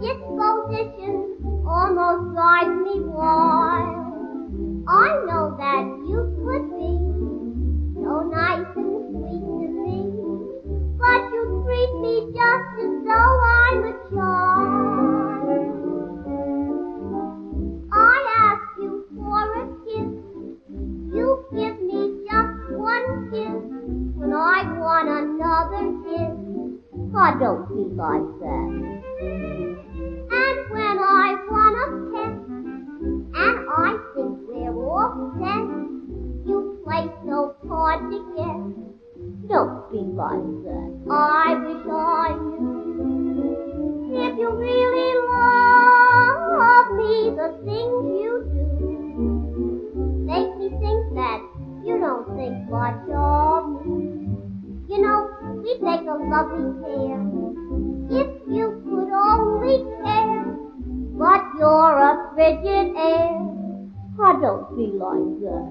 disposition almost drives me wild. I know that you could be so nice and sweet to me, but you treat me just as though I'm a child. I ask you for a kiss, you give me just one kiss. When I want another kiss, I don't be like that. And when I want a pet, and I think we're all set, you play so hard to get. Don't be like that. I wish I knew. If you really love me, the things you do make me think that you don't think much of me. You know, we take a lovely care. If you could only care, but you're a frigid air. I don't be like that.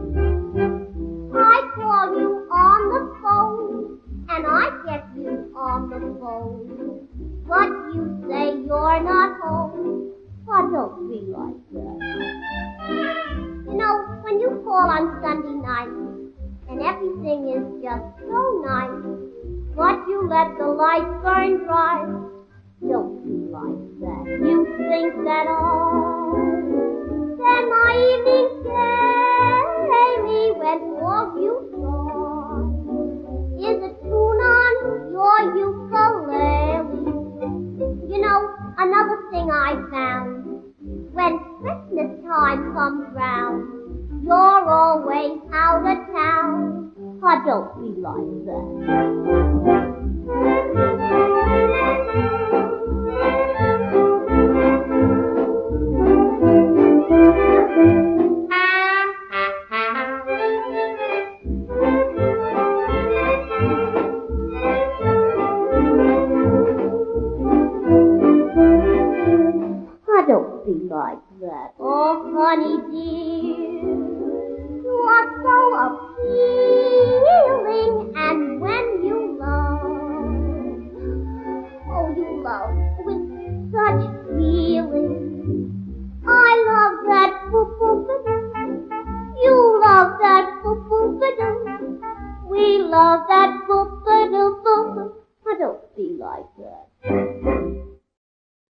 I call you on the phone, and I get you on the phone, but you say you're not home. I don't be like that. You know, when you call on Sunday night, and everything is just so nice, but you let the lights burn bright, don't be like that. You think that I spend my evenings gaily when all you saw is a tune on your ukulele. You know, another thing I found, when Christmas time comes round, you're always out of town. I don't be like that. I don't be like that. Oh, honey dear.